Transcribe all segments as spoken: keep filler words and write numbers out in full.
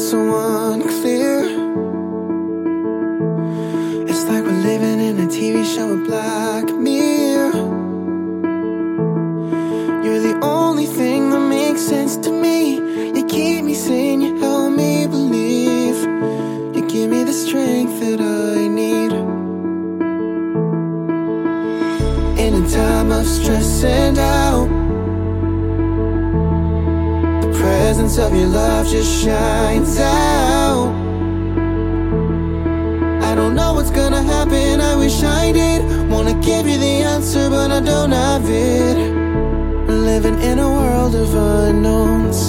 so unclear. It's like we're living in a T V show of Black Mirror. You're the only thing that makes sense to me. You keep me sane, you help me believe. You give me the strength that I need. In a time of stress and doubt, the presence of your love just shines out. I don't know what's gonna happen, I wish I did. Wanna give you the answer, but I don't have it. We're living in a world of unknowns.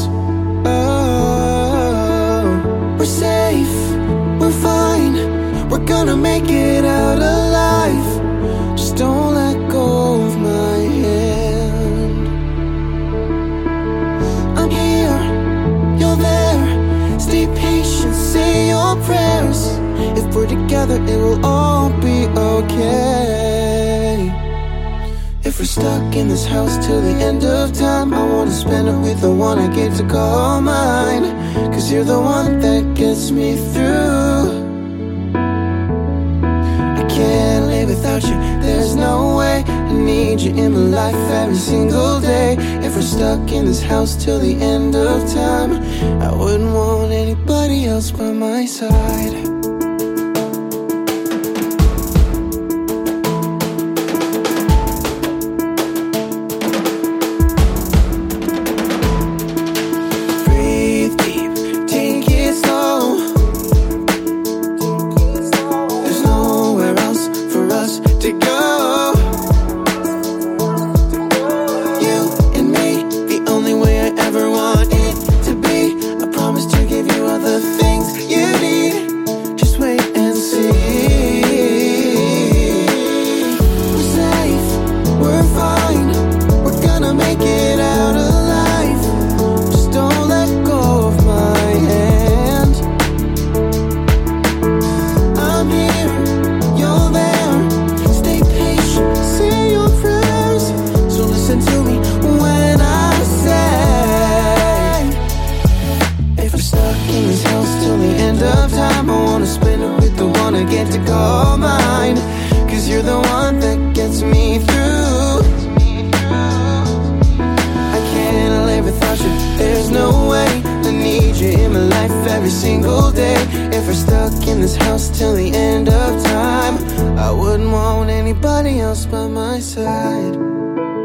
Oh, we're safe, we're fine, we're gonna make it out alive. Just don't let go of my hand. I'm here, you're there. Stay patient, say your prayers. If we're together, it will all be okay. If we're stuck in this house till the end of time, I wanna spend it with the one I get to call mine. Cause you're the one that gets me through. I can't live without you, there's no way. I need you in my life every single day. If we're stuck in this house till the end of time, I wouldn't want anybody else by my side. To go, you and me, the only way I ever want it to be. I promise to give you all the things you need. Just wait and see. We're safe, we're fine, we're gonna make it out alive. Just don't let go of my hand. I'm here, you're there. Listen to me when I say, if we're stuck in this house till the end of time, I wanna spend it with the one I get to call mine. Cause you're the one that gets me through. I can't live without you, there's no way. I need you in my life every single day. If we're stuck in this house till the end of time, I wouldn't want anybody else by my side.